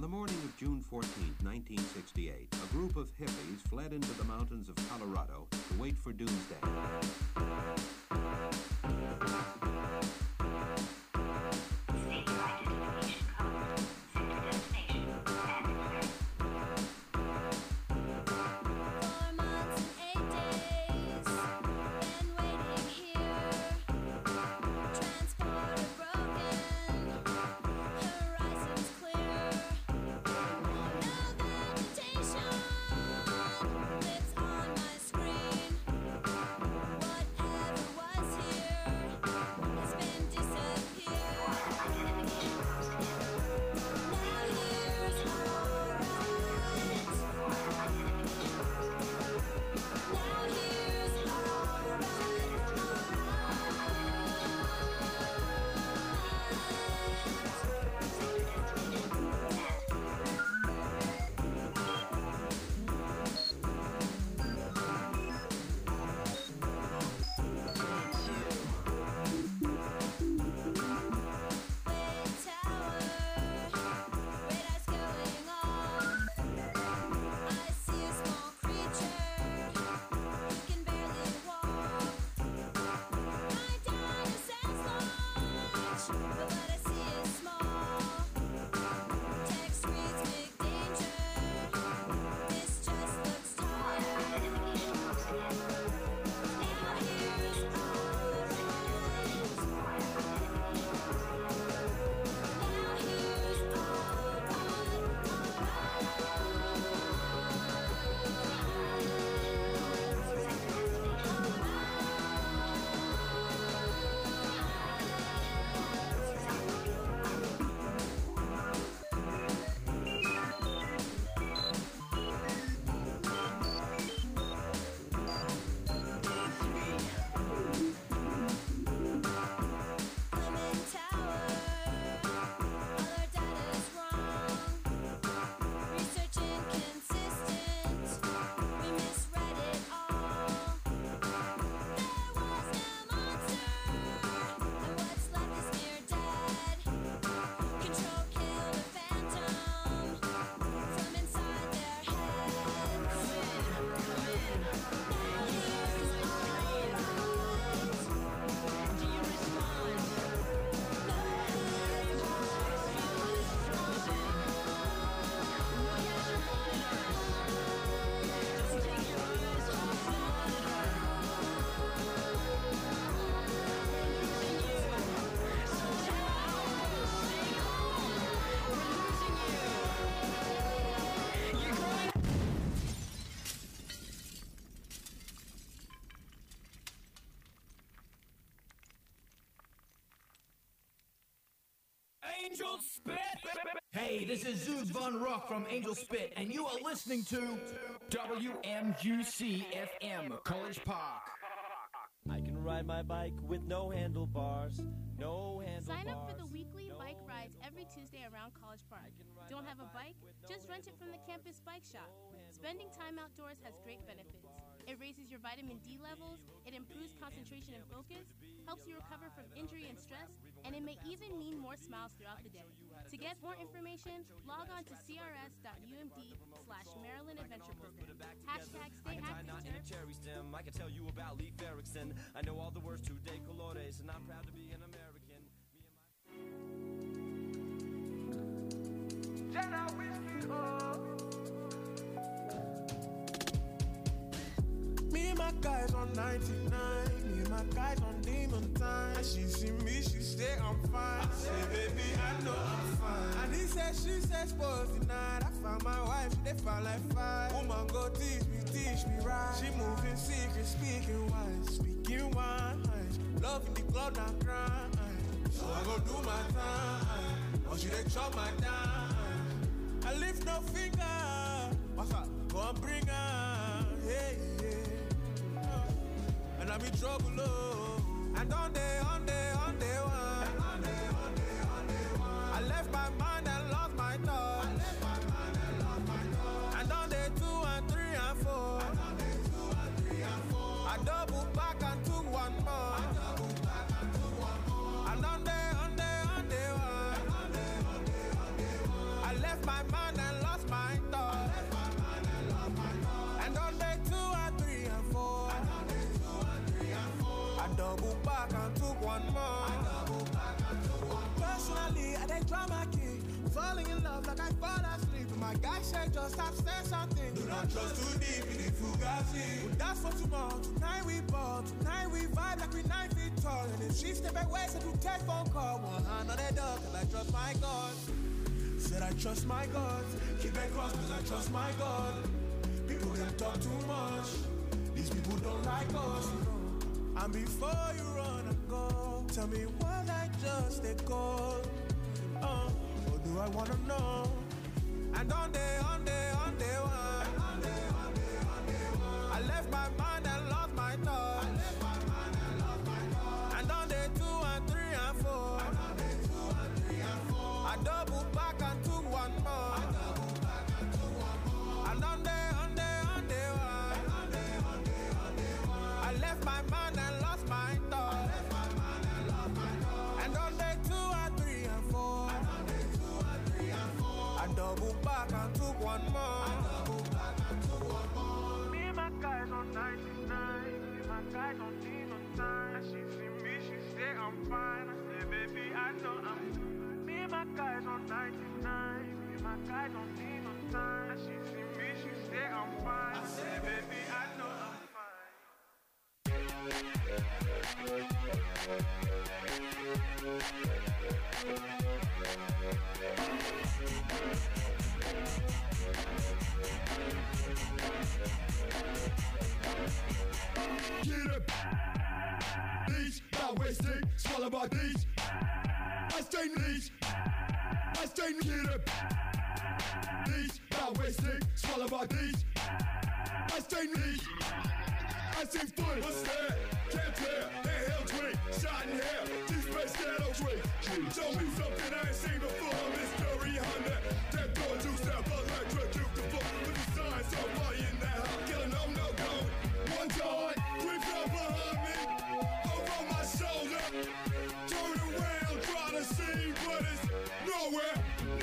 the morning of June 14, 1968, a group of hippies fled into the mountains of Colorado to wait for doomsday. Angel Spit! Hey, this is Zoog Von Rock from Angel Spit, and you are listening to WMUC-FM, College Park. I can ride my bike with no handlebars. No handlebars. Sign up for the weekly bike rides every Tuesday around College Park. Don't have a bike? Just rent it from the campus bike shop. Spending time outdoors has great benefits. It raises your vitamin D levels, it improves concentration and focus, helps you recover from injury and stress, and it may even mean more smiles throughout the day. To get more information, log on to crs.umd/Maryland Adventure Program. Hashtag stay active. Cherry stem. I can tell you about Leif Erikson. I know all the words to De Colores, and I'm proud to be an American. Jedi whiskey, Me and my guys on 99, me and my guys on demon time. And she see me, she say I'm fine. I say, baby, I know I'm fine. And he said, she said, sports tonight. I found my wife, they found like five. Woman, go teach me right. She moving secret, speaking wise, speaking wine. Love in the club, not crying. So I go do my time. Oh, she they chop my time. I lift no finger. What's up? Go and bring her. Hey, yeah. And I'm in trouble, oh. And on day one. I left my mind and lost my thoughts. And on day 2 and 3 and 4. I double back and took one more. And on day 1. I left my mind. double back and took one more. Personally, I did drama king. Falling in love like I fall asleep. And my guy said just stop saying something. Do not trust too deep in the Fugazi. But that's for tomorrow. Tonight we ball. Tonight we vibe like we 9 feet tall. And if she step away, so do take phone call. One hand on the door, cause I trust my God. Said I trust my God. Keep it cross cause I trust my God. People them talk too much. These people don't like us, you know. And before you run and go, tell me was I just a call? Or do I wanna know? And on day one, I left my mind and lost my thoughts. And on day 2 and 3 and 4, I double back and took one more. And on day one, I left my mind and lost my thoughts. And on day 2 and 3 and 4, I double back and took one more. Me and my guys on 99, me and my guys on demon time. And she see me, she say I'm fine. I say, baby, I know I'm. Me and my guys on 99, me and my guys on demon time. And she see me, she say I'm fine. I say, baby, I know I'm fine. Get up, these, not wasting, swallow my these. I stay these, I stay get up. These, not wasting, swallow my these. I stay these, I see foot. What's that? Can't tell, that hell drink, shot in hell, deep space shadow drink. Show me something I ain't seen before, mystery Honda. That door juice, that electric, you can fuck with the sign. Somebody in that house, killing no go. One time, we fell behind me, over my shoulder. Turn around, try to see, but it's nowhere.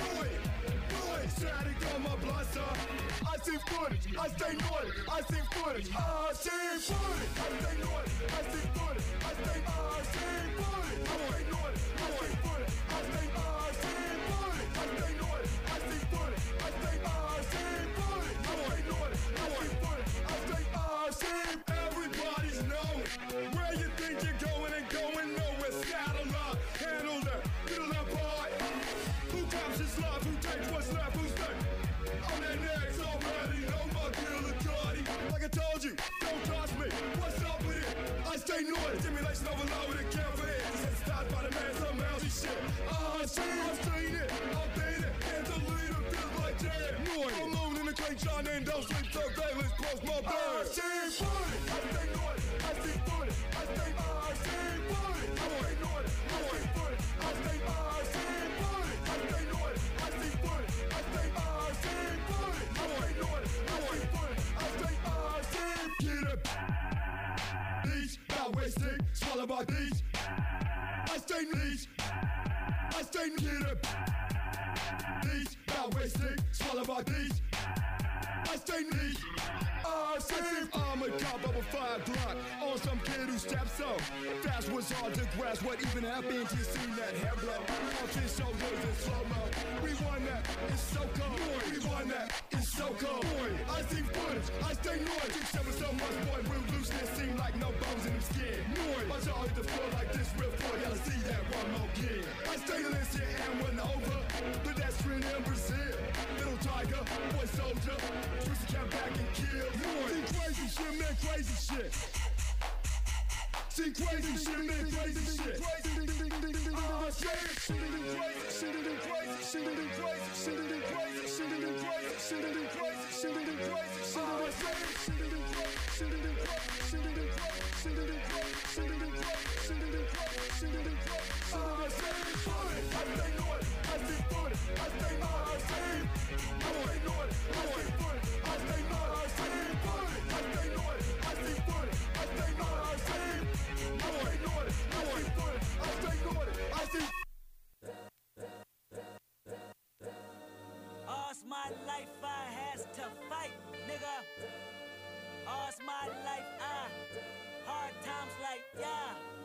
Noise, static on my blaster. I see footage, I stay naughty, I see footage, I see footage, I stay naughty, I see footage, I stay, I see footage, I stay naughty, I see footage, I stay, I see footage, I stay naughty, I see footage, I stay, I see footage, I stay naughty, I see footage, I stay, I see. Everybody's knowing where you think you're going and going nowhere. Saddle up, handle that, middle that part. Who comes his life, who takes what's left, who's next? On that next already, no more killer Cardi. Like I told you, don't toss me. What's up with it? I stay naughty. Stimulation overload with a camera for it. Just stopped by the man, some mousy shit. I've seen it. I'll beat it. And the leader feels like jam. Naughty. I'm moving in the crate, John, and don't sleep so day. Let's cross my bed. I see footage. I stay naughty. I see footage. I stay, I see footage. I stay naughty. I see footage. I stay, I see footage. I stay naughty. I see footage. I stay, I see footage. I stay naughty. I see footage. I stay, I see. Get up. These, not wasting, swallow my these. I stay these. I stay get up. These, not wasting, swallow my these. I stay these. I see I'm a cop of a 5 block on some kid who steps up. Fast was hard to grasp what even happened. You seen that hair blow off his shoulders in slow-mo. We won that, it's so cold. We won that, it's so cold. I see footage, I stay naughty. 6-7 so much, boy, we'll lose this scene like no bones in his skin. Watch y'all hit the floor like this real floor. Y'all see that one more again. I stay listen and went over. Pedestrian in Brazil. Little tiger, boy soldier. Twisted cat back and kill. See crazy shit, man, crazy shit. See crazy shit, man, crazy shit. Oh, All's my life I has to fight, nigga. All's my life I hard times like yeah.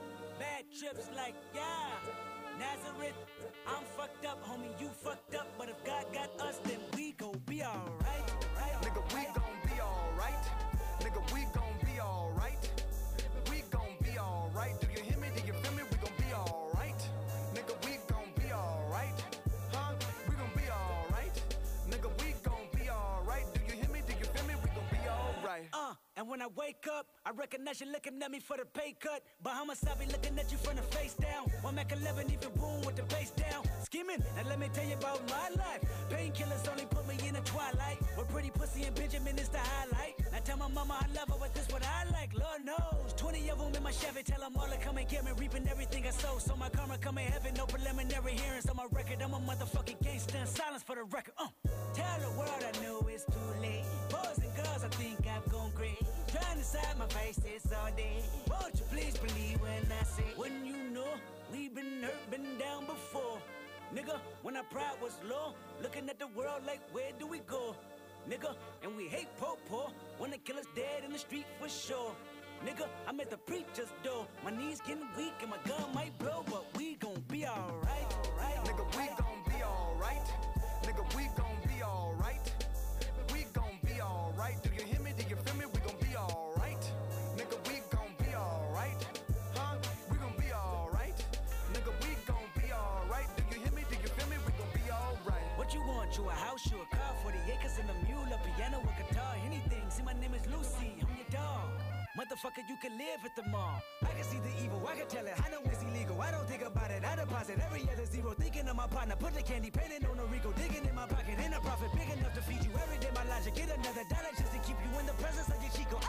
bad trips like, yeah. Nazareth, I'm fucked up, homie, you fucked up. But if God got us, then we gon' be alright. Nigga, we gon' be alright. Nigga, we gon' be alright. We gon' be alright. Do you hear me? Do you feel me? We gon' be alright. Nigga, we gon' be alright. Huh? We gon' be alright. Nigga, we gon' be alright. Do you hear me? Do you feel me? We gon' be alright. And when I wake up, I recognize you looking at me for the pay cut. Bahamas, I be looking at you from the face down. One Mac 11, even boom with the bass down. Scheming, now let me tell you about my life. Painkillers only put me in the twilight. With pretty pussy and Benjamin is the highlight. Now tell my mama I love her, but this what I like. Lord knows, 20 of them in my Chevy. Tell them all to come and get me, reaping everything I sow. So my karma come in heaven, no preliminary hearings on my record. I'm a motherfucking gangster, and silence for the record. Tell the world I know it's too late. Boys and girls, I think I've gone crazy. Trying to side my face this all day. Won't you please believe when I say, when you know we've been hurt, been down before. Nigga, when our pride was low, looking at the world like, where do we go? Nigga, and we hate po-po, wanna kill us dead in the street for sure. Nigga, I'm at the preacher's door. My knees getting weak and my gun might blow, but we gon' be alright. Nigga, we gon' be alright. Nigga, we gon' be alright. We gon' be alright. Do you hear me? Do you feel me? We gon' be alright. Nigga, we gon' be alright. Huh? We gon' be alright. Nigga, we gon' be alright. Do you hear me? Do you feel me? We gon' be alright. What you want? You a house, you a car, 40 acres and a mule, a piano, a guitar, anything. See, my name is Lucy, I'm your dog. Motherfucker, you can live at the mall. I can see the evil, I can tell it. I know it's illegal, I don't think about it. I deposit every other zero, thinking of my partner. Put the candy, painting on a Rico, digging in my pocket. In a profit big enough to feed you every day. My logic, get another dollar just to keep you in the presence of your Chico.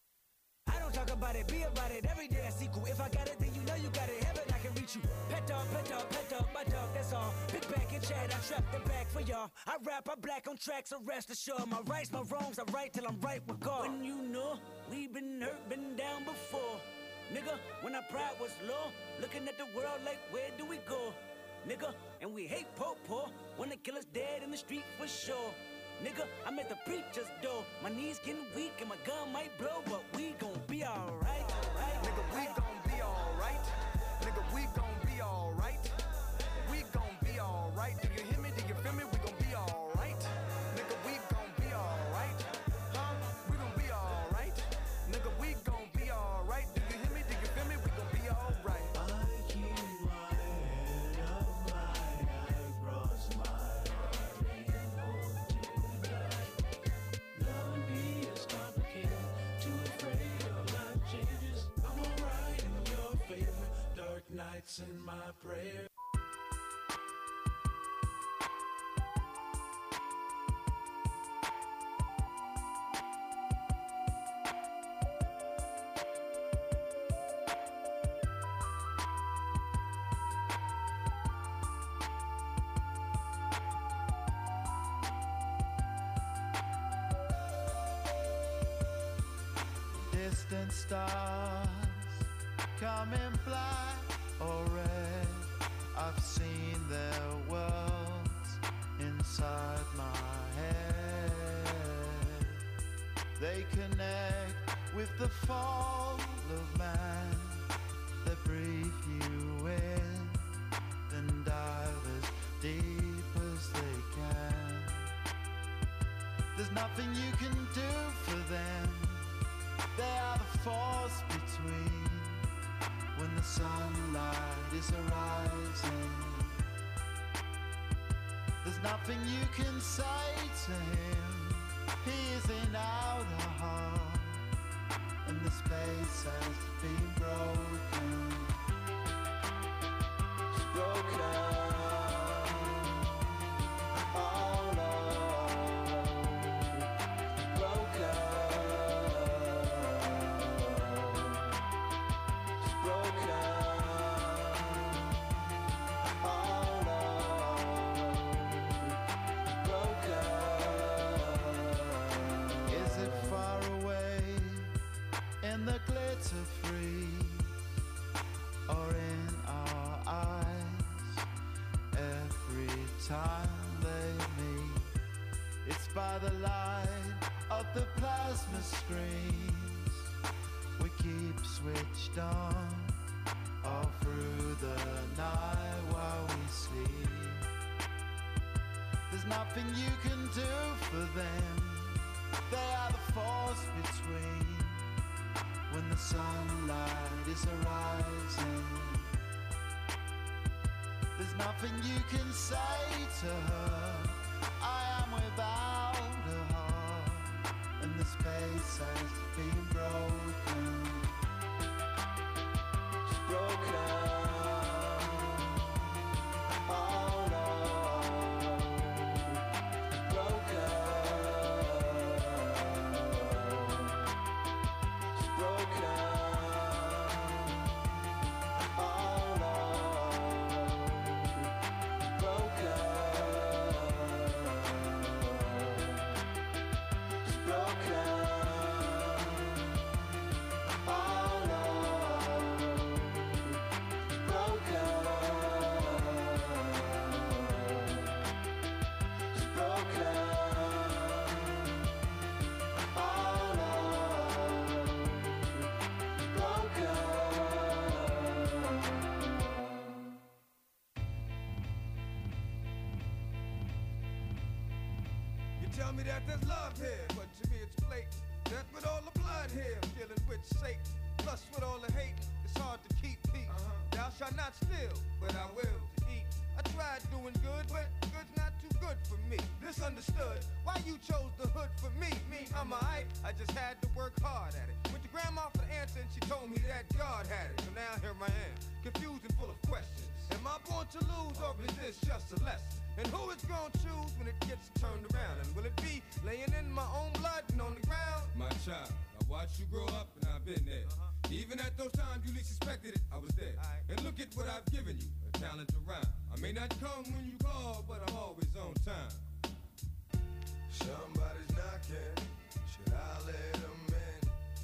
I don't talk about it, be about it. Every day I sequel. If I got it, then you know you got it. Heaven, I can reach you. Pet dog, my dog, that's all. Big back and chat, I trap the back for y'all. I rap, I black on tracks, so rest assured. My rights, my wrongs, I right till I'm right with God. When you know we been hurt, been down before. Nigga, when our pride was low, looking at the world like, where do we go? Nigga, and we hate po-po, wanna kill us dead in the street for sure. Nigga, I'm at the preacher's door. My knees getting weak and my gun might blow, but we gon' be alright. Nigga, we gon' be alright. Nigga, we gon' be alright. We gon' be alright. Do you hear me? Do you feel me? We gon' be alright. Nigga, we gon' be alright. Huh? We gon' be alright. Nigga, we gon' be alright. Do you hear me? Do you feel me? We gon' be alright. I keep my head up high, I cross my heart and hope to die. Loving me is complicated, too afraid of life changes. I'm alright in your favor, dark nights in my prayer. Distant stars come in black or red. I've seen their worlds inside my head. They connect with the fall of man. They breathe you in, then dive as deep as they can. There's nothing you can do for them. They are the force between when the sunlight is arising. There's nothing you can say to him. He is in our heart, and the space has been broken. It's broken. By the light of the plasma screens we keep switched on, all through the night while we sleep. There's nothing you can do for them. They are the force between when the sunlight is arising. There's nothing you can say to her. I am without a heart, and the space has been broken. It's broken. Oh no. Broken. It's broken. Oh no. Tell me that there's love here, but to me it's blatant. That with all the blood here, dealing with Satan. Plus with all the hate, it's hard to keep peace. Thou shalt not steal, but I will to eat. I tried doing good, but good's not too good for me. Misunderstood, why you chose the hood for me? I'm alright, I just had to work hard at it. Went to grandma for the answer and she told me that God had it. So now here I am, confused and full of questions. Am I born to lose or is this just a lesson? And who is gonna choose when it gets turned around? And will it be laying in my own blood and on the ground? My child, I watched you grow up and I've been there. Even at those times you least suspected it, I was there. And look at what I've given you, a talent to rhyme. I may not come when you call, but I'm always on time. Somebody's knocking, should I let them in?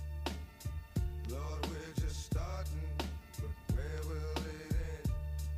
Lord, we're just starting, but where will it end?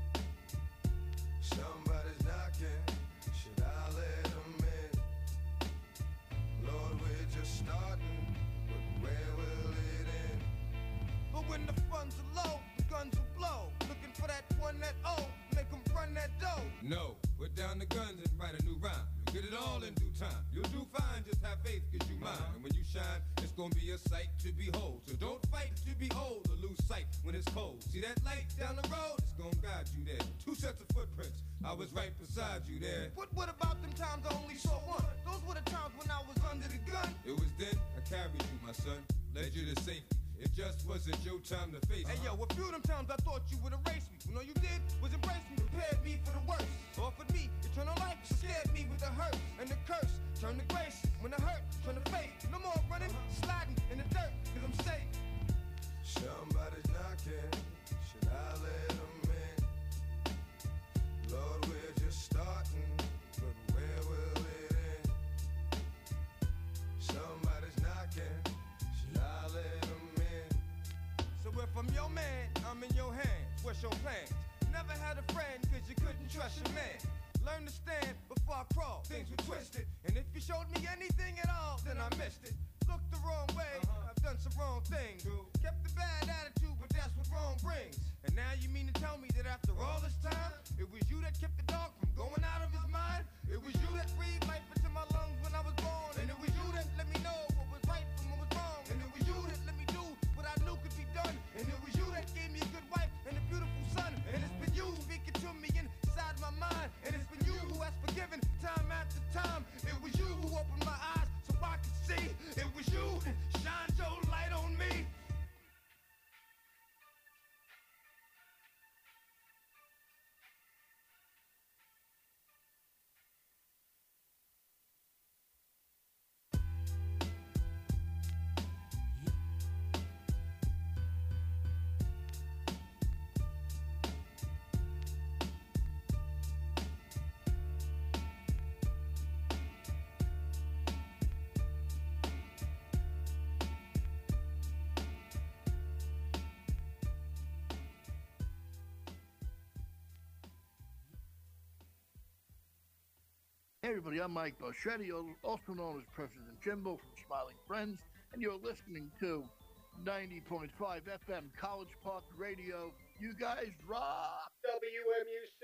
Somebody's knocking, should I let them in? Lord, we're just starting, but where will it end? But when the funds are low, the guns will blow. Looking for that one that make them run that dough. No, put down the guns and write a new rhyme. You'll get it all in due time. You'll do fine, just have faith, cause you mine. And when you shine, it's gonna be a sight to behold. So don't fight to be old or lose sight when it's cold. See that light down the road? It's gonna guide you there. 2 sets of footprints, I was right beside you there. What about them times I only saw one? Those were the times when I was under the gun. It was then I carried you, my son, led you to safety. It just wasn't your time to face. Hey yo, a few of them times I thought you would erase me. When all you did was embrace me, prepared me for the worst. Offered me eternal life, scared me with the hurt and the curse. Turned to grace when the hurt turned to fate. No more running, sliding in the dirt, cause I'm safe. Somebody's knocking, should I let them in? Lord, we're just starting, but where will it end? Somebody's knocking, should I let them in? So if I'm your man, I'm in your hands. What's your plans? Never had a friend cause you couldn't trust your man. Learn to stand before I crawl, things were twisted. And if you showed me anything at all, then I missed it. Looked the wrong way, I've done some wrong things. Kept the bad attitude, but that's what wrong brings. And now you mean to tell me that after all this time, it was you that kept the dog from going out of his mind? It was you that breathed life into my lungs when I was born. And it was you that let me know what was right from what was wrong. And it was you that let me do what I knew could be done. And it was you that gave me a good wife and a beautiful son. And it's been you speaking to me inside my mind. And it's been you who has forgiven time after time. It was you who opened my eyes so I could see. It was you that shined your light on me. Hey everybody, I'm Mike Boschetti, also known as President Jimbo from Smiling Friends, and you're listening to 90.5 FM College Park Radio, You guys rock. WMUC.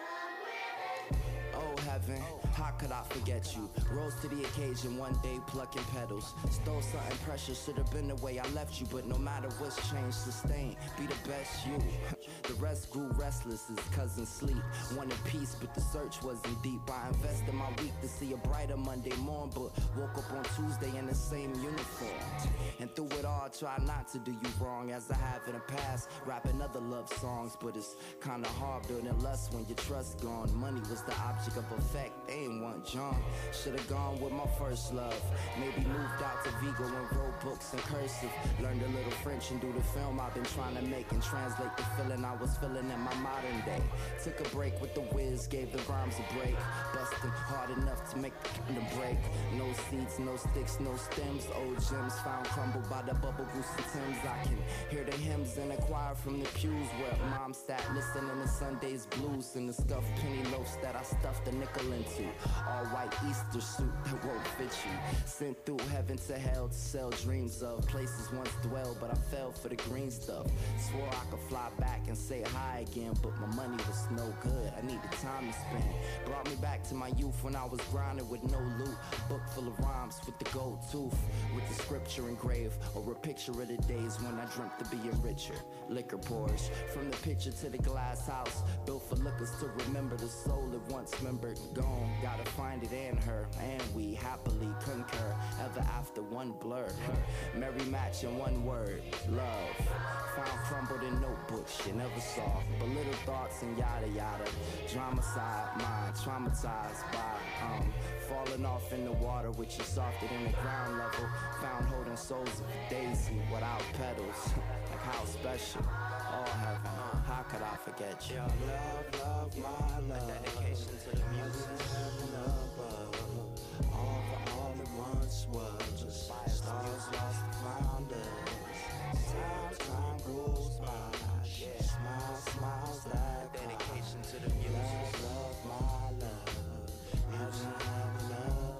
Oh heaven, how could I forget you? Rose to the occasion, one day plucking petals. Stole something precious, should have been the way I left you. But no matter what's changed, sustain, be the best you. The rest grew restless as cousins sleep. Wanted peace, but the search wasn't deep. I invested my week to see a brighter Monday morn, but woke up on Tuesday in the same uniform. And through it all, I try not to do you wrong, as I have in the past. Rapping other love songs, but it's kinda hard building lust when your trust gone. Money was the object of effect, they ain't want John. Should've gone with my first love. Maybe moved out to Vigo and wrote books in cursive. Learned a little French and do the film I've been trying to make, and translate the feeling I was feeling in my modern day. Took a break with the whiz, gave the rhymes a break. Busting hard enough to make the break. No seeds, no sticks, no stems. Old gems found crumbled by the bubble goose and Timbs. I can hear the hymns in a choir from the pews where mom sat listening to Sunday's blues and the scuffed penny loaves that I stuffed a nickel into. All white Easter suit that won't fit you. Sent through heaven to hell to sell dreams of places once dwelled, but I fell for the green stuff. Swore I could fly back and say hi again, but my money was no good. I needed time to spend. Brought me back to my youth when I was grinding with no loot. Book full of rhymes with the gold tooth, with the scripture engraved, or a picture of the days when I dreamt of being richer. Liquor pours from the pitcher to the glass house, built for lookers to remember the soul that once remembered. Gone, gotta find it in her, and we happily concur. Ever after one blur, merry match in one word, love. Found crumbled in notebooks you never saw, but little thoughts and yada yada. Drama side, mind traumatized by falling off in the water, which is softer than the ground level. Found holding souls of a daisy without petals. Like how special, all heaven, how could I forget you? Your love, love, my love. A dedication to the music. Heaven above, all it once was. Stars lost and found us. Time goes by. Smiles that dedication to the music. Love, my love. Heaven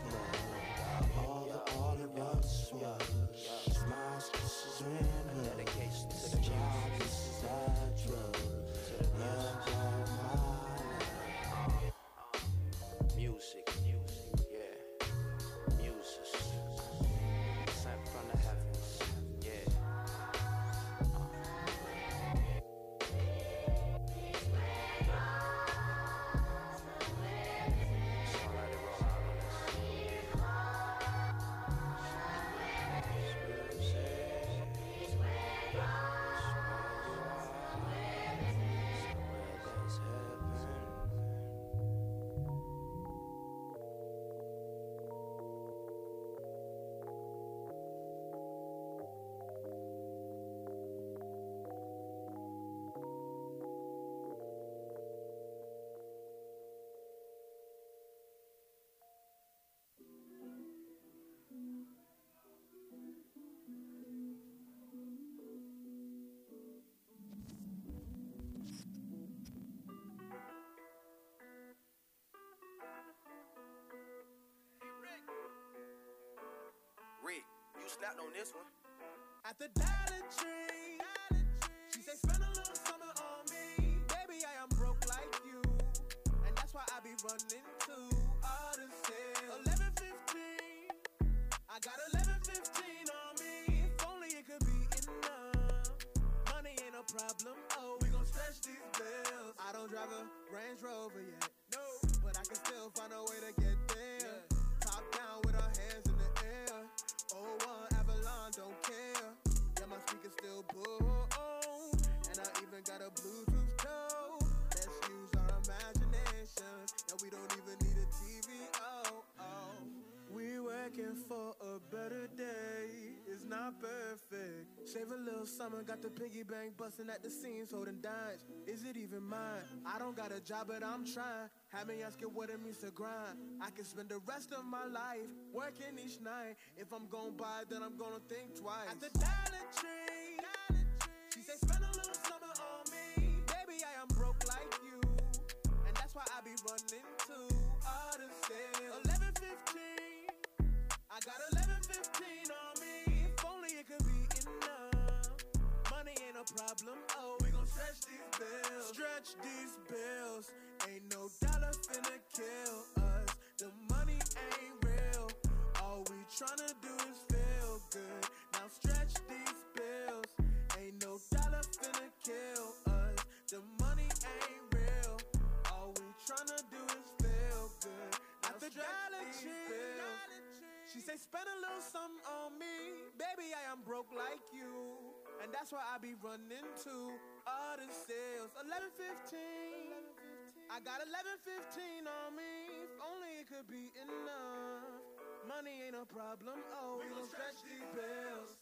above, all it once was. Smiles, kisses, and dedication to the music. That drug. Love, my love. Music, yeah. Music. Sent from the heavens, yeah. Rick, you snapped on this one. At the Dollar Tree, she say spend a little summer on me. Baby, I am broke like you, and that's why I be running to all the sales. 11:15, I got 11:15 on me. If only it could be enough. Money ain't a problem. Oh, we gon' stretch these bills. I don't drive a Range Rover yet, no, but I can still find a way to get there. Top down with our hands in the air. 01 Avalon, don't care. Yeah, my speakers still boom. And I even got a Bluetooth code. Let's use our imaginations. Yeah, we don't even need a TV. Oh. We working for a better day. It's not perfect. Save a little summer, got the piggy bank busting at the seams, holding dimes. Is it even mine? I don't got a job, but I'm trying. Have me asking what it means to grind. I can spend the rest of my life working each night. If I'm gonna buy, then I'm gonna think twice. At the Dollar Tree, she say spend a little summer on me. Baby, I am broke like you, and that's why I be running to all the sales. 11:15, I got 11:15 on me. If only it could be enough. Money ain't a problem. Oh, we gon' Stretch these bills. Ain't no dollar finna kill us. The money ain't real. All we tryna do is feel good. Now stretch these bills. Ain't no dollar finna kill us. The money ain't real. All we tryna do is feel good. Now stretch these bills. She say spend a little something on me. Baby, I am broke like you. And that's why I be running to all the sales. 11:15. I got 11:15 on me. If only it could be enough. Money ain't a problem. Oh, we gon' stretch these bills.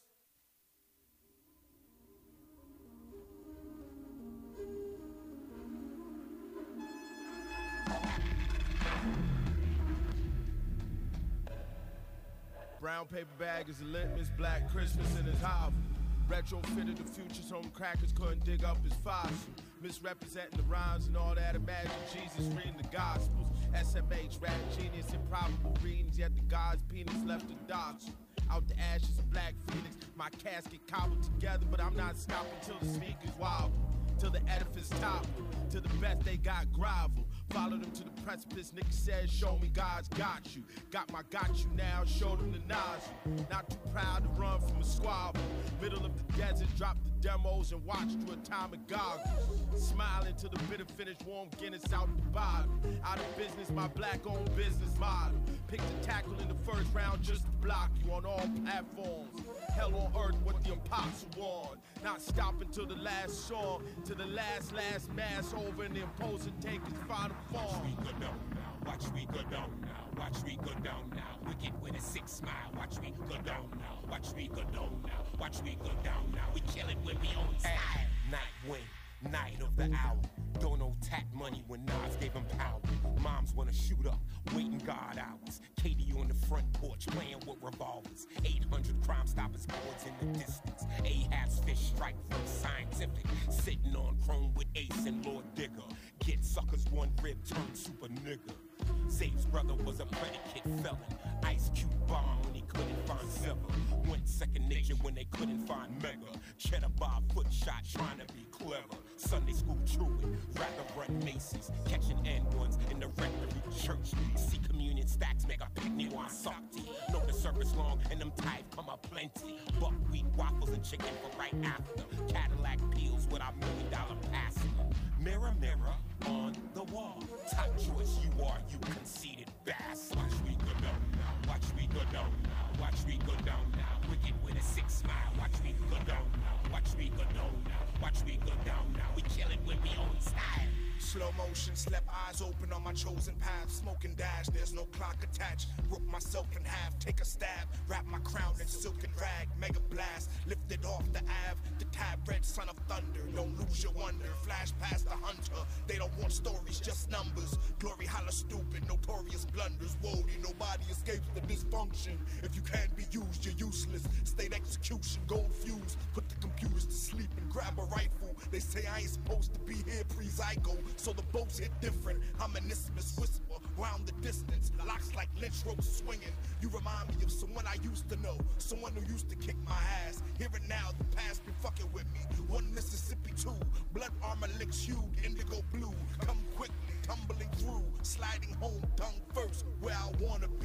Brown paper bag is a litmus, black Christmas in his hovel. Retrofitted the future's home crackers couldn't dig up his fossil. Misrepresenting the rhymes and all that. Imagine Jesus reading the Gospels. SMH, rap genius, improbable readings, yet the God's penis left the docile. Out the ashes of Black Phoenix, my casket cobbled together, but I'm not stopping till the speakers wobble. Till the edifice topple, till the best they got grovel. Follow them to the precipice, nigga says, show me God's got you. Got my got you now, show them the nozzle. Not too proud to run from a squabble. Middle of the desert, drop the demos and watch through a time of goggles. Smiling till the bitter finish, warm Guinness out the bottle. Out of business, my black-owned business model. Pick the tackle in the first round just to block you on all platforms. Hell on earth, what the apostle warned. Not stopping till the last song, till the last mass over and the imposing take its final form. Watch we go down now, watch we go down now, watch we go down now. Wicked with a 6 smile, watch we go down now, watch we go down now, watch we go down now. We kill it when we own style. Night wing, night of the hour. Don't know tap money when Nas gave him power. Moms wanna shoot up, waiting God hours. Katie on the front porch playing with revolvers. 800 Crime Stoppers boards in the distance. Ahab's fish strike from Scientific. Sitting on chrome with Ace and Lord Digger. Get suckers one rib, turn super nigga. Zabe's brother was a predicate felon. Ice Cube bomb when he couldn't find silver. Went second nature when they couldn't find Mega. Cheddar Bob foot shot trying to be clever. Sunday school truant, rather run Macy's. Catching N1s in the rectory church. See communion stacks, make a picnic on salty. Know the service long and them tithe come up plenty. Buckwheat waffles and chicken for right after. Cadillac peels with our $1 million pasta. Mirror, mirror on the wall. Top choice you are, you conceited bass. Watch we go down now, watch we go down now, watch we go down now. Wicked with a 6 smile, watch we go down now, watch we go down now, watch we go down now. We kill it when we own style. Slow motion, slept eyes open on my chosen path. Smoke and dash, there's no clock attached. Rip myself in half, take a stab. Wrap my crown in silken rag. Mega blast, lifted off the Ave. The tab red son of thunder. Don't lose your wonder, flash past the hunter. They don't want stories, just numbers. Glory holla stupid, notorious blunders. Wody, nobody escapes the dysfunction. If you can't be used, you're useless. State execution, gold fuse. Put the computers to sleep and grab a rifle. They say I ain't supposed to be here pre-zygo. So the boats hit different. I'm an isthmus whisper round the distance. Locks like lynch ropes swinging. You remind me of someone I used to know. Someone who used to kick my ass. Here and now, the past been fucking with me. One Mississippi, 2. Blood armor licks hued, indigo blue. Come quickly, tumbling through. Sliding home, tongue first, where I wanna be.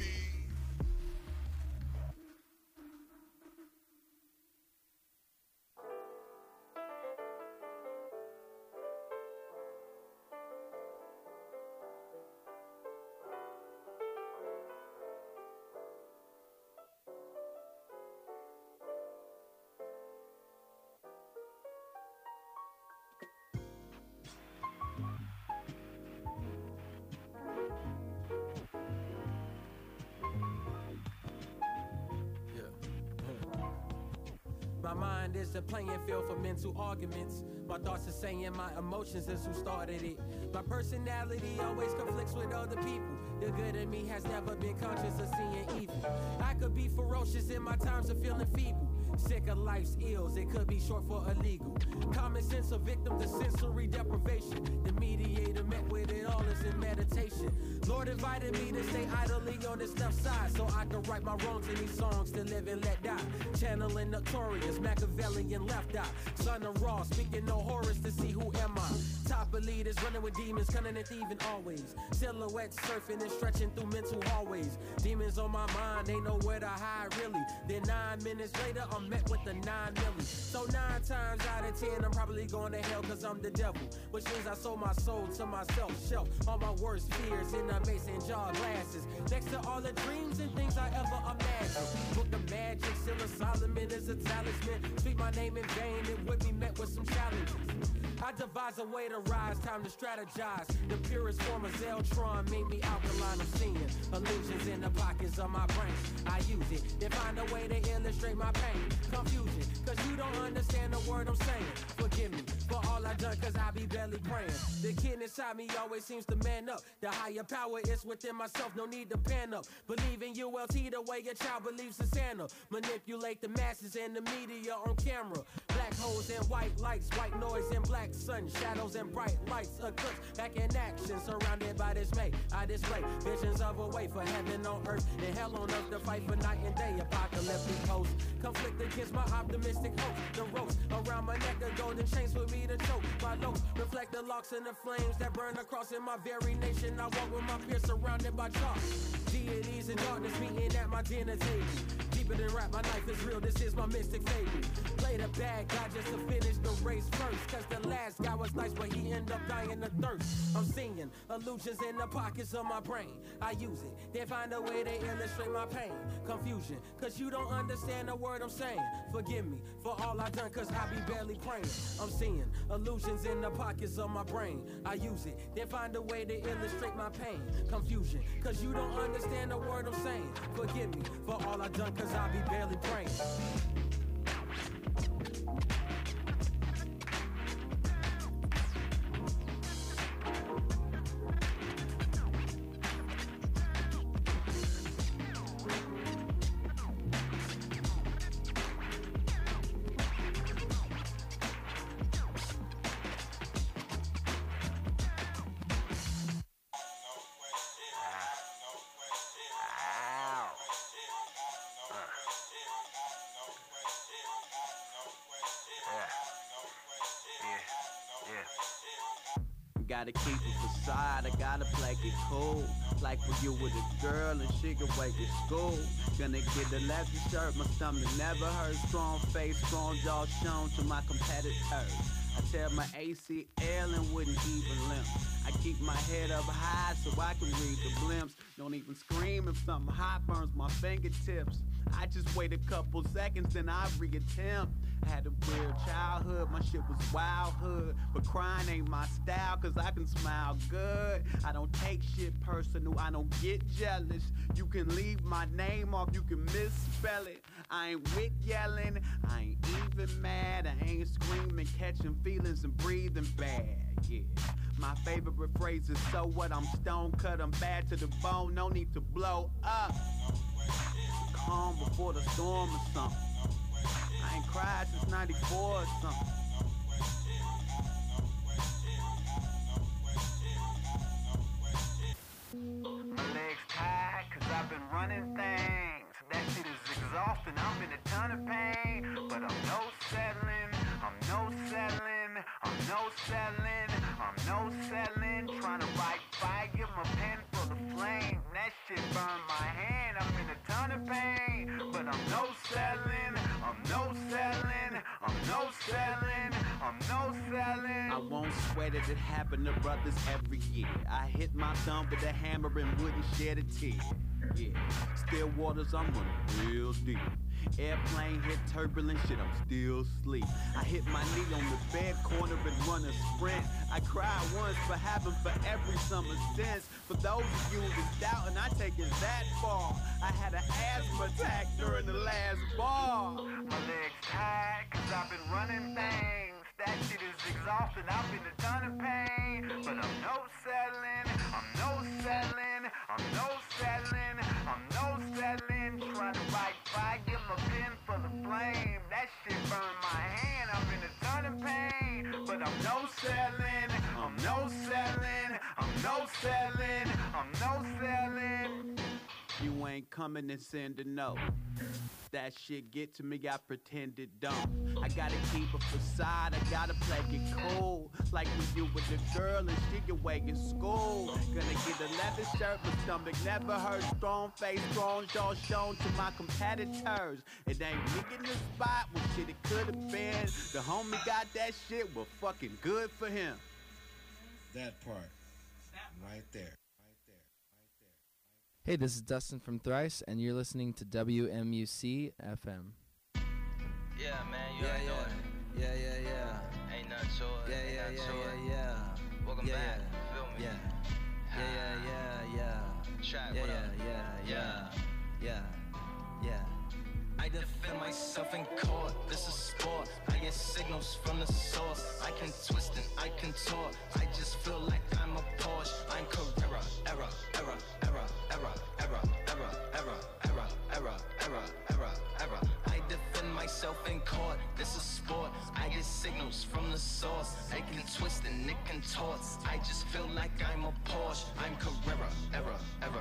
My mind is a playing field for mental arguments. My thoughts are saying my emotions is who started it. My personality always conflicts with other people. The good in me has never been conscious of seeing evil. I could be ferocious in my times of feeling feeble. Sick of life's ills, it could be short for illegal. Common sense a victim to sensory deprivation. The mediator met with it all is in meditation. Lord invited me to stay idly on this left side, so I could right my wrongs in these songs to live and let die. Channeling notorious, Machiavellian left eye. Son of Raw, speaking no horrors to see who am I. Top of leaders running with demons, cunning and thieving always. Silhouettes surfing and stretching through mental hallways. Demons on my mind, they know where to hide really. Then 9 minutes later, I'm met with the 9 milli. So 9 times out of 10, I'm probably going to hell cause I'm the devil. Which means I sold my soul to myself, shelf all my worst fears in a mason jar glasses. Next to all the dreams and things I ever imagined. Book of magic, still a Solomon is a talisman. Speak my name in vain, it would be met with some challenges. I devise a way to rise, time to strategize. The purest form of Zeltron made me alkaline. I'm seeing illusions in the pockets of my brain. I use it, then find a way to illustrate my pain. Confusion, cause you don't understand the word I'm saying. Forgive me for all I done, cause I be barely praying. The kid inside me always seems to man up. The higher power is within myself, no need to pan up. Believe in ULT the way your child believes in Santa. Manipulate the masses and the media on camera. Black holes and white lights, white noise and black sun, shadows and bright lights, eclipse back in action, surrounded by dismay. I display visions of a way for heaven on earth and hell on earth to fight for night and day. Apocalyptic post, conflict against my optimistic hopes. The ropes around my neck are golden chains for me to choke. My looks reflect the locks and the flames that burn across in my very nation. I walk with my peers surrounded by chalk. Deities and darkness meeting at my dinner table. Keep it in rap, my life is real, this is my mystic fable. Play the bad guy just to finish the race first, cause the last guy was nice but he ended up dying of thirst. I'm seeing illusions in the pockets of my brain. I use it, then find a way to illustrate my pain. Confusion, cause you don't understand the word I'm saying. Forgive me for all I done, cause I be barely praying. I'm seeing illusions in the pockets of my brain. I use it, then find a way to illustrate my pain. Confusion, cause you don't understand the word I'm saying. Forgive me for all I done, cause I be barely praying. Gotta keep a facade, I gotta play it cool. Like when you with a girl and she can wait at school. Gonna get the leather shirt, my stomach never hurt. Strong face, strong jaw shown to my competitors. I tear my ACL and wouldn't even limp. I keep my head up high so I can read the blimps. Don't even scream if something hot burns my fingertips. I just wait a couple seconds then I reattempt. I had a weird childhood, my shit was wild hood. But crying ain't my style, cause I can smile good. I don't take shit personal, I don't get jealous. You can leave my name off, you can misspell it. I ain't with yelling, I ain't even mad. I ain't screaming, catching feelings and breathing bad, yeah. My favorite phrase is, so what, I'm stone cut, I'm bad to the bone, no need to blow up. Calm before the storm or something. I ain't cried since 94 or something. My legs tired cause I've been running things. That shit is exhausting, I'm in a ton of pain. But I'm no settling, I'm no settling, I'm no settling, I'm no settling. Trying to write fire, my pen full of flame. That shit burned my hand, I'm in a ton of pain. But I'm no settling, I'm no settling, I'm no settling, I'm no settling. I won't sweat it, it happened to brothers every year. I hit my thumb with a hammer and wouldn't shed a tear. Yeah, still waters, I'm running real deep. Airplane hit turbulent shit, I'm still asleep. I hit my knee on the bed corner and run a sprint. I cried once but haven't for every summer since. For those of you who's doubting, I take it that far. I had an asthma attack during the last bar. My legs tired cause I've been running things. That shit is exhausting. I've been a ton of pain, but I'm no settling. I'm no settling. I'm no settling. I'm no settling. Trying to write fire, get my pen for the flame. That shit burned my hand. I'm in a ton of pain, but I'm no settling. I'm no settling. I'm no settling. I'm no settling. You ain't coming and send a note. That shit get to me, I pretend it don't. I gotta keep a facade, I gotta play it cool. Like when you with the girl and she away in school. Gonna get a leather shirt, my stomach never hurt. Strong face, strong jaw shown to my competitors. It ain't me in the spot, well shit it could've been. The homie got that shit, well fucking good for him. That part, right there. Hey, this is Dustin from Thrice, and you're listening to WMUC FM. Yeah, man, you already know it. Yeah. Ain't nothing to it. Yeah. Welcome back. Feel me? Yeah. Track, what up? Yeah. I defend myself in court, this is sport. I get signals from the source. I can twist and I contort. I just feel like I'm a Porsche. I'm Carrera, error. I defend myself in court, this is sport. I get signals from the source. I can twist and it contorts. I just feel like I'm a Porsche. I'm Carrera, error.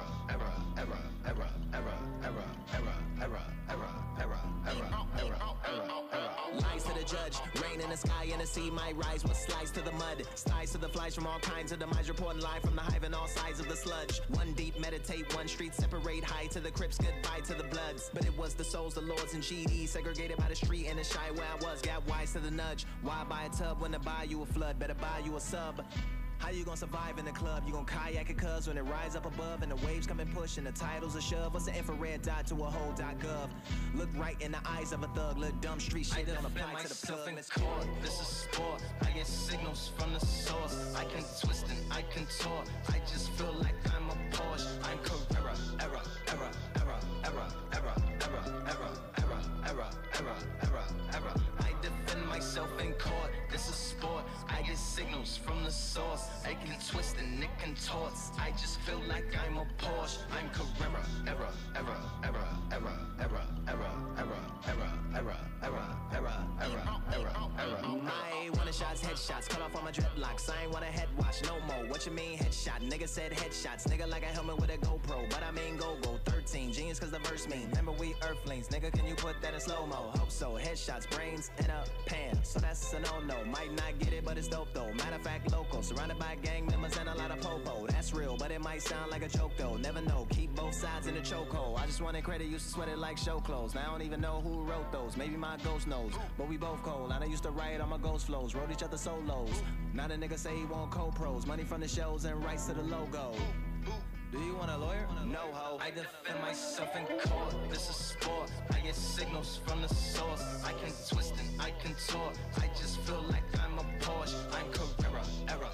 Lies to the judge, rain in the sky and the sea might rise. What slides to the mud, slides to the flies from all kinds of demise. Reporting live from the hive and all sides of the sludge. One deep, meditate, one street, separate. High to the Crips, goodbye to the Bloods. But it was the souls, the lords and GD, segregated by the street and the shy where I was. Got wise to the nudge. Why buy a tub when to buy you a flood? Better buy you a sub. How you gonna survive in the club? You gonna kayak it cuz when it rise up above and the waves come and push and the titles are shove. What's the infrared dot to a whole .gov? Look right in the eyes of a thug. Look dumb street shit don't apply to the plug. In court, this is sport. I get signals from the source. I can twist and I contort. I just feel like I'm a Porsche. I'm Carrera, error. I defend myself in court, this is sport. I get signals from the source. I can twist and it contorts. I just feel like I'm a Porsche. I'm Carrera, error. I wanna shots, headshots, cut off all my dreadlocks. I ain't want a head wash no more. What you mean headshot? Nigga said headshots. Nigga like a helmet with a GoPro, but I mean go 13. Genius cause the verse mean. Remember we earthlings. Nigga, can you put that in slow-mo? Hope so. Headshots, brains in a pan. So that's a no-no. Might not get it, but it's dope though. Matter of fact, local. Surrounded by gang members and a lot of popo. That's real, but it might sound like a joke though. Never know. Keep both sides in the chokehold. I just wanted credit, used to sweat it like show clothes. Now I don't even know who wrote those. Maybe my ghost knows. But we both cold. I used to write on my ghost flows. Wrote each other solos. Now the nigga say he want co-pros. Money from the shows and rights to the logo. Do you want a lawyer? No ho. I defend myself in court, this is sport. I get signals from the source. I can twist and I contort. I just feel like I'm a Porsche. I'm Carrera, error.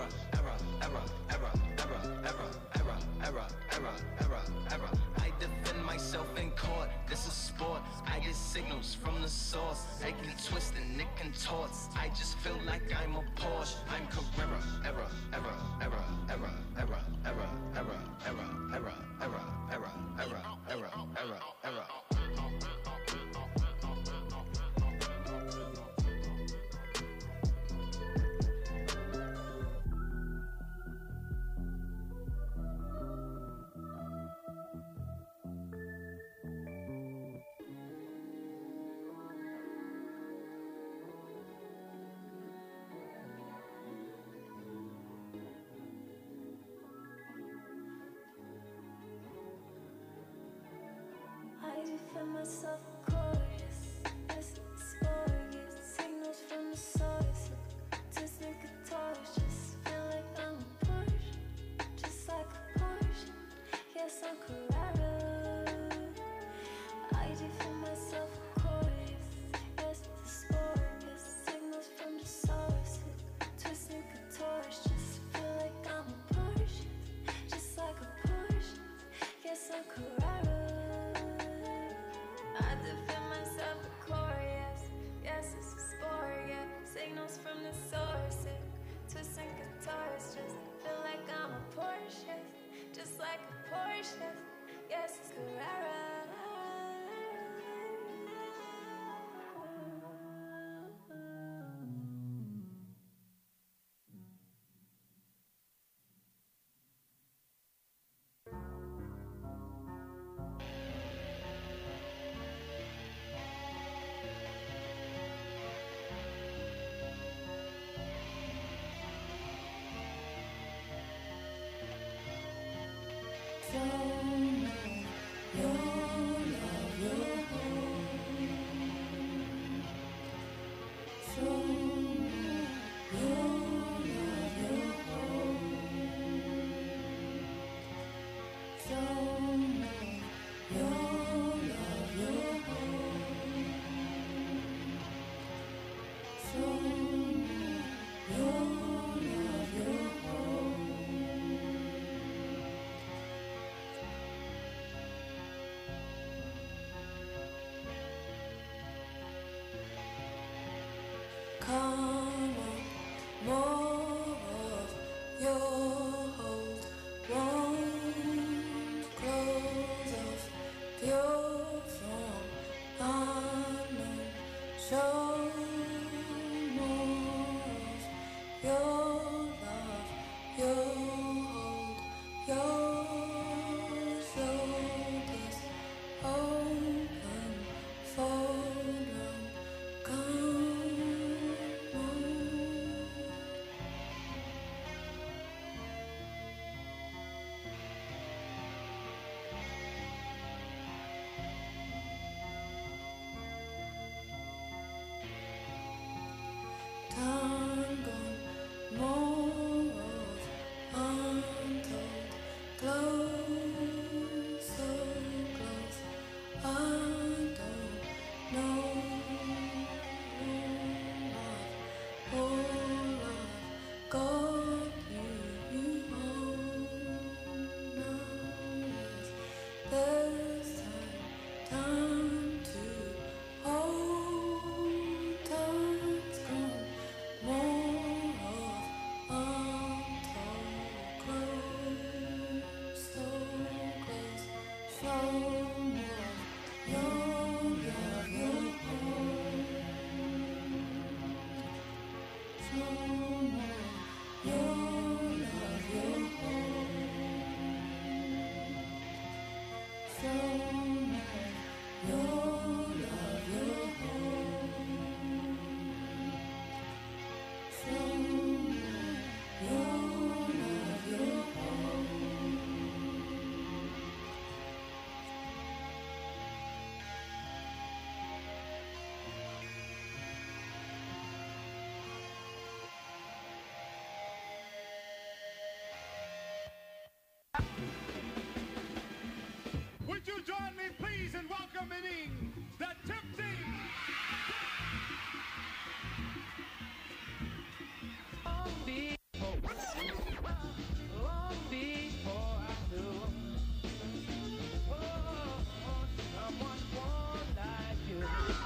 I defend myself in court, this is sport. I get signals from the source. I can twist and it contorts. I just feel like I'm a Porsche. I'm Carrera, error. I defend myself chorus. This is sport. Get signals from the source. Just like a torch. Just feel like I'm a Porsche. Just like a Porsche. Yes, I'm Carrera. I defend myself chorus. Yes, the sport. Get signals from the source. Twist like a torch. Just feel like I'm a Porsche. Just like a Porsche. Yes, I'm Carrera. I defend myself, Victoria. Would you join me, please, in welcoming the Tipsy? Long before I knew someone born like you.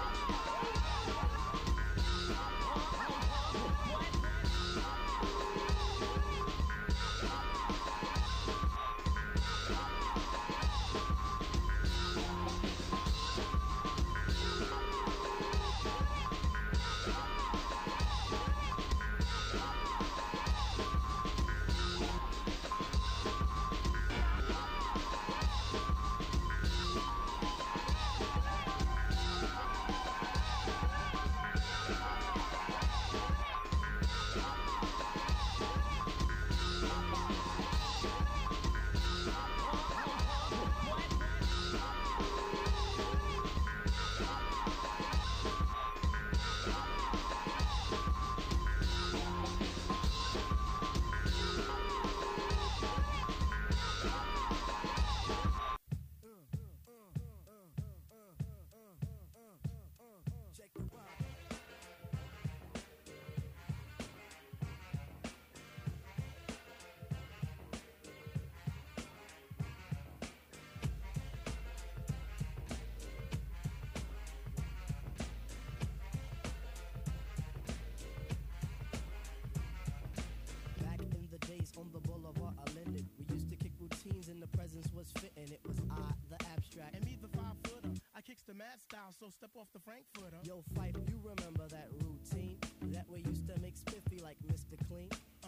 On the boulevard I landed. We used to kick routines and the presence was fitting. It was I, the abstract. And me, the 5-footer. I kicks the mad style, so step off the Frankfurter. Yo, Fife, you remember that routine? That way used to make spiffy like Mr. Clean?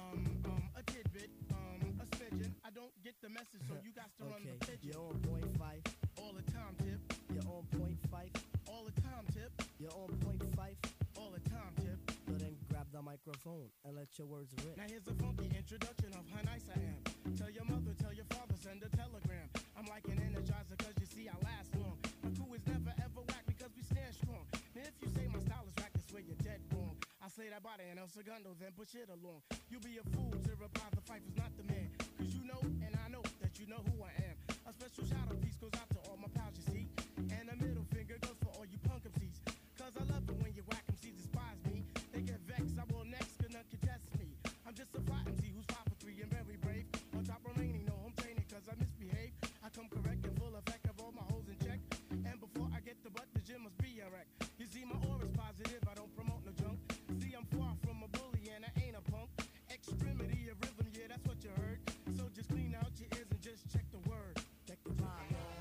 A tidbit, a smidgen. I don't get the message, so you got to run the pigeon. You're on point, Fife. All the time, Tip. You're on point, Fife. All the time, Tip. You're on point, Fife. All the time, Tip. So then grab the microphone and let your words rip. Now here's a funky introduction of how nice I am. Tell your mother, tell your father, send a telegram. I'm like an energizer cause you see I last long. My crew is never ever whack because we stand strong. Now if you say my style is whack, that's where you're dead wrong. I slay that body and El Segundo, then push it along. You'll be a fool to reply the fight is not the man. Cause you know and I know that you know who I am. A special shout out piece goes out to all my pals you see. And a middle finger goes for all you punk MCs. Cause I love it when you whack MCs despise me. They get vexed, I will next, cause none can test me. I'm just a fly MC who's 5 for 3 and very brave. On top remaining, no home training cause I misbehave. I come correct and full effect of all my holes in check. And before I get the butt, the gym must be a wreck. You see my aura's positive, I don't promote no junk. See I'm far from a bully and I ain't a punk. Extremity of rhythm, yeah that's what you heard. So just clean out your ears and just check the word. Check the time, y'all.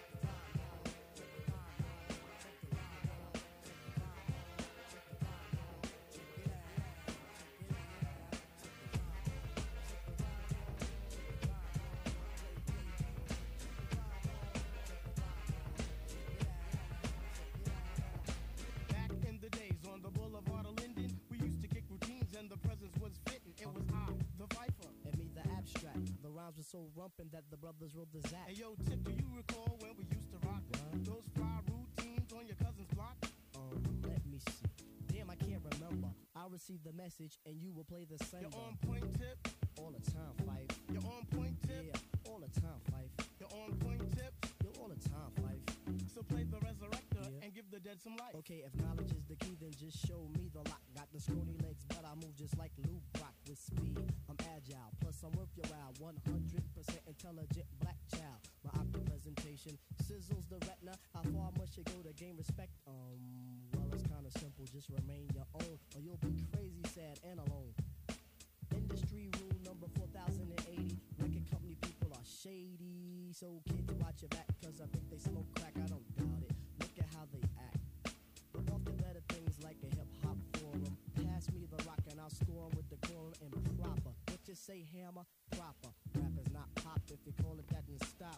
Was so rumpin' that the brothers rolled the zap. Hey yo, Tip, do you recall when we used to rock those fly routines on your cousin's block? Let me see. Damn, I can't remember. I'll receive the message and you will play the sender. You're on point, Tip. All the time, Fife. You're on point, Tip. Yeah, all the time, Fife. You're on point, Tip. You're all the time, Fife. So play the resurrector and give the dead some life. Okay, if knowledge is the key, then just show me the lock. Got the scrawny legs, but I move just like Lou Brock with speed. I'm agile, plus I'm worth your while. 100% intelligent black child. My opera presentation sizzles the retina. How far must you go to gain respect? Well, it's kind of simple. Just remain your own, or you'll be crazy, sad, and alone. Industry rule number 4080. Record company people are are shady. So kids watch your back, cause I think they smoke crack, I don't doubt it. Look at how they act. But often better things like a hip hop forum. Pass me the rock and I'll score 'em with the quorum and proper. What you say, hammer? Proper. Rap is not pop, if you call it that, then stop.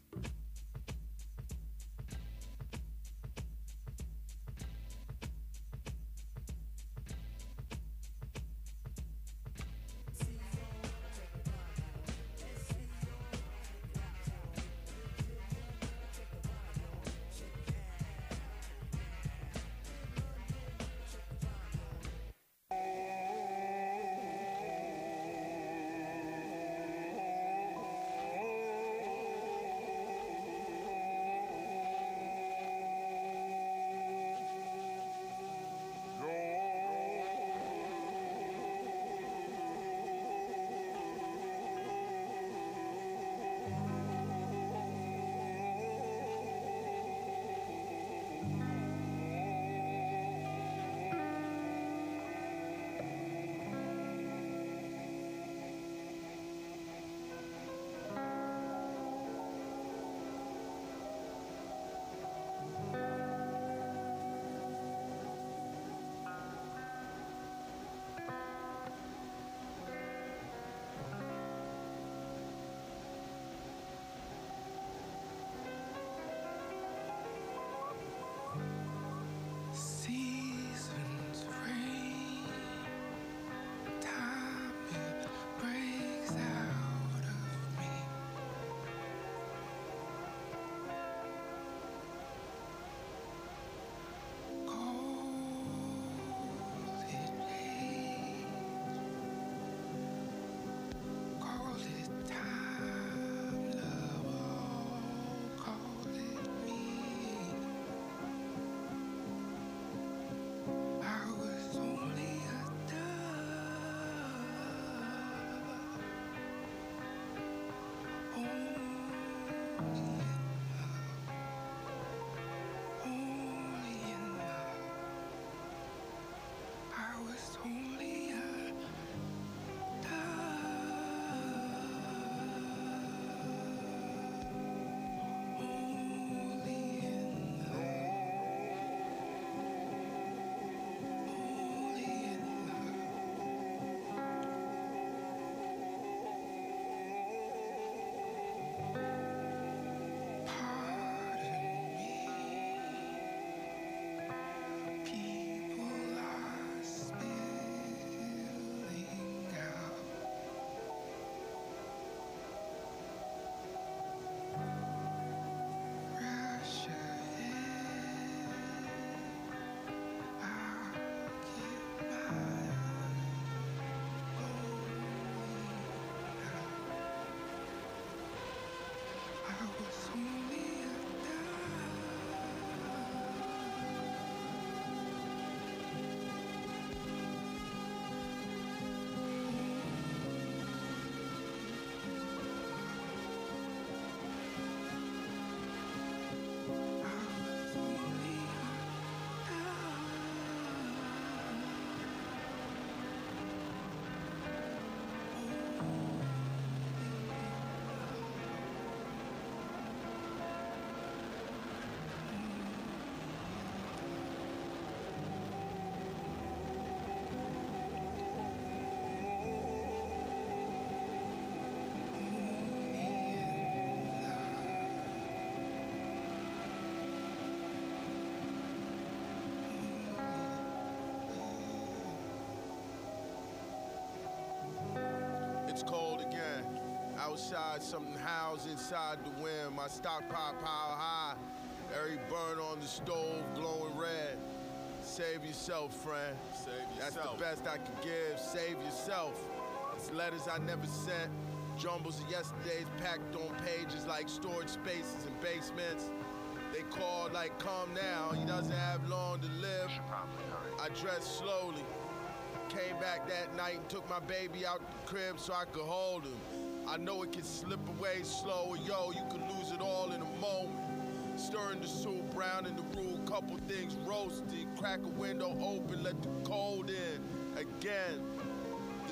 Seasons rain, time it breaks out of me. Call it age, call it time, love, call it me. I was only a dove, only in love. I was only a dove, only in love. People are spilling out. Rush ahead. I'll keep my I was only a It's cold again. Outside, something howls inside the wind. My stockpile pile high. Every burn on the stove glowing red. Save yourself, friend. That's the best I can give. Save yourself. It's letters I never sent. Jumbles of yesterdays packed on pages like storage spaces and basements. They called like, come now. He doesn't have long to live. I dressed slowly. Came back that night and took my baby out the crib so I could hold him. I know it can slip away slow, yo, you could lose it all in a moment. Stirring the soup, brown in the roux, couple things roasted. Crack a window open, let the cold in. Again, the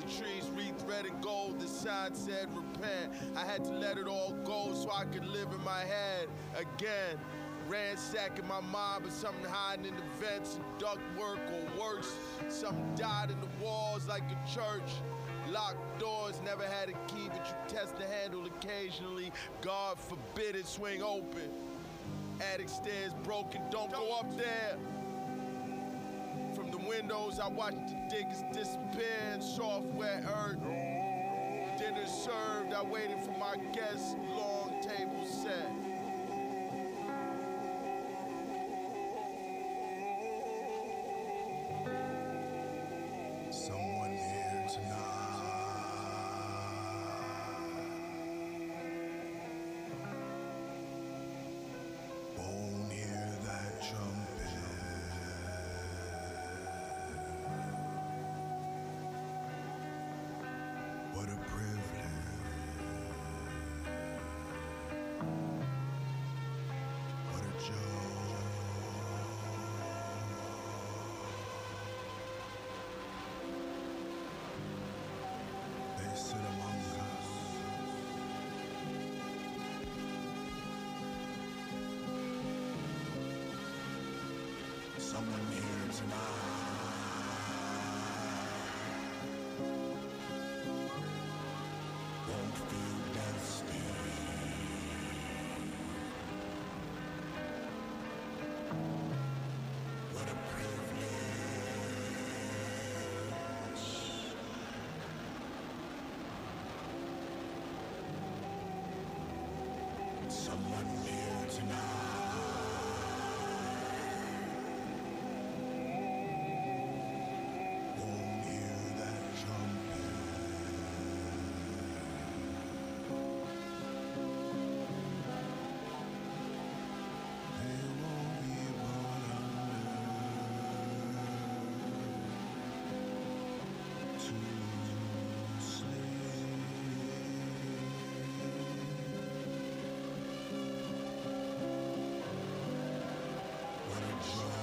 the trees wreathed red and gold. The sign said repent. I had to let it all go so I could live in my head again. Ransacking my mind, but something hiding in the vents and duct work, or worse, something died in the walls like a church. Locked doors, never had a key, but you test the handle occasionally. God forbid it swing open. Attic stairs broken, don't go up there. From the windows, I watched the diggers disappear in soft, wet earth. Dinner served, I waited for my guests, long table set. Someone here tonight. Won't hear that trumpet. What a privilege. What a joy. They sit among us. Someone here tonight. Won't feel dusty. What a privilege. Someone here tonight. Won't hear that trumpet. They won't be brought under to sleep. What a joy.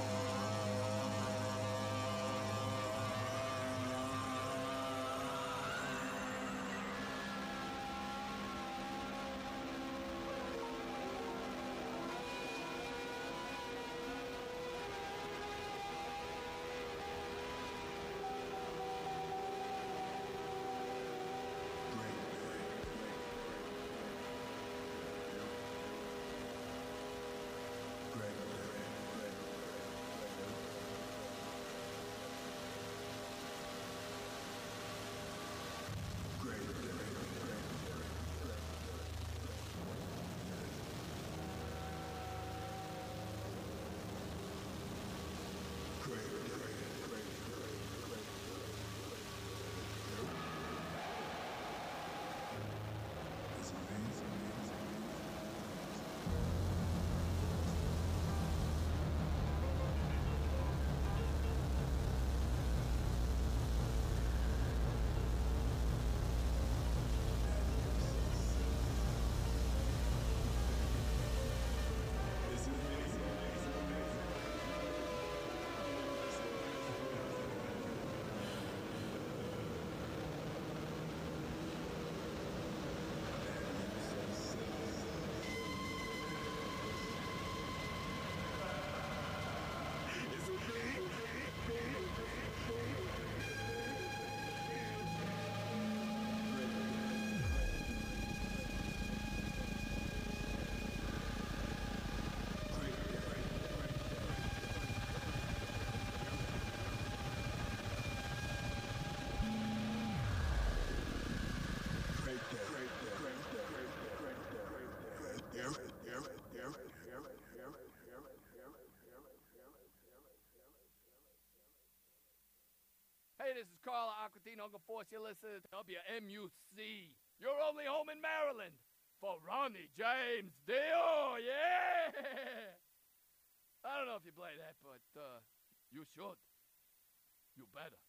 Hey, this is Carl Aquatine Uncle Force. You're listening to WMUC. Your only home in Maryland. For Ronnie James Dio, yeah! I don't know if you play that, but you should. You better.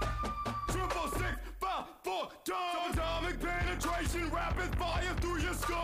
Triple 6, 5, 4 times. Subatomic penetration, rapid fire through your skull.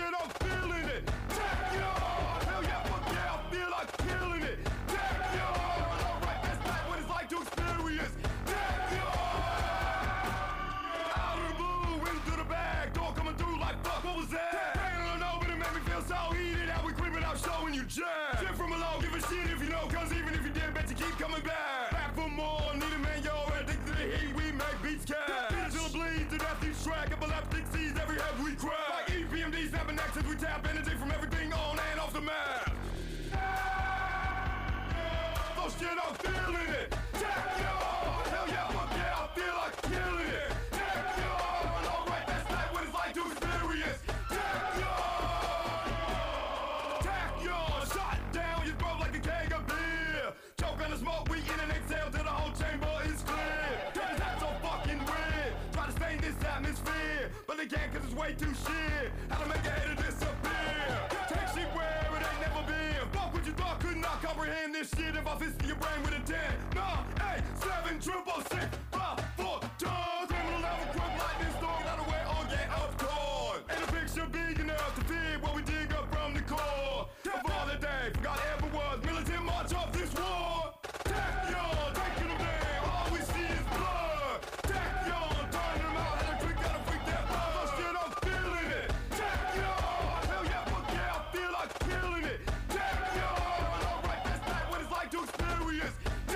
shit, I'm feeling it. Backyard, hell yeah, fuck yeah, I feel like killing it. Backyard, alright, that's not what it's like to experience. Backyard, out of the blue, into the bag, door coming through like fuck, what was that? Banging on over, it made me feel so heated. How we creeping out, showing you jazz. Shit from below, give a shit if you know, cause even if you did, bet you keep coming back. Back for more, need a man, yo, addicted to the heat, we make beats cash. Beat until it bleeds, to death each track, epileptic sees every head we crack. Like EPMD snapping nexus, we tap energy from everything on and off the map. Oh shit, I'm feeling it. Backyard, hell yeah, fuck yeah, I feel like killing it. Backyard, alright, that's not what it's like to experience. Backyard, shot down your throat like a keg of beer. Choke on the smoke, we in and exhale till the whole chamber is clear. Cause that's so fucking weird. Try to stain this atmosphere, but they can't cause it's way too shit. How to make a hater disappear. Take shit where it ain't never been. Fuck what you thought, could not comprehend this shit if I fist your brain with a 10. 9, 8, 7, 666, 5, 4, tons. Criminal level, quick lightning storm, out of way, all get up torn. Ain't a picture big enough to fit what we dig up from the core. Of all the day, forgot ever was militant march of this war. Backyard, taking them down, all we see is blood. Backyard, turning them out, electric, gotta freak that blood. Oh shit, I'm feeling it. Backyard, hell yeah, fuck yeah, I feel like killing it. Backyard, alright, that's not what it's like to experience.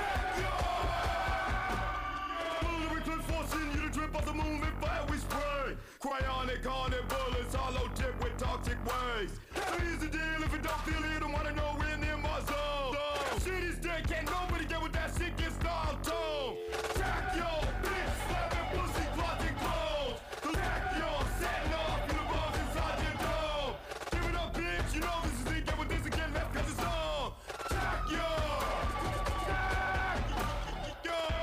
Backyard, bullet clip forcing you to drip off the moon if fire we spray. Cryonic, haunted bullets, hollow tip with toxic waste. Here's the deal, if it don't feel it, don't wanna know we're near my zone. Shit is dead, can't nobody get with that shit, get style tone. Backyard, bitch, slapping pussy, closet clothes. Backyard, setting off you the bombs inside your dome. Give it up, bitch, you know this is it, get with this again, left cause it's on. Backyard, backyard.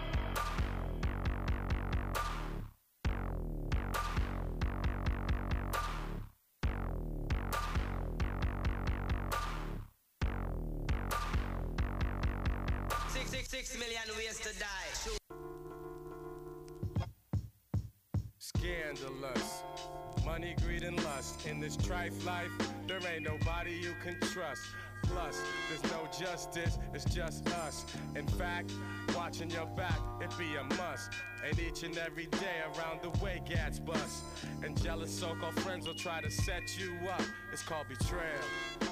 6 million ways to die. Scandalous. Money, greed, and lust. In this trife life, there ain't nobody you can trust. Plus, there's no justice, it's just us. In fact, watching your back, it be a must. And each and every day around the way, gats bust. And jealous so-called friends will try to set you up. It's called betrayal.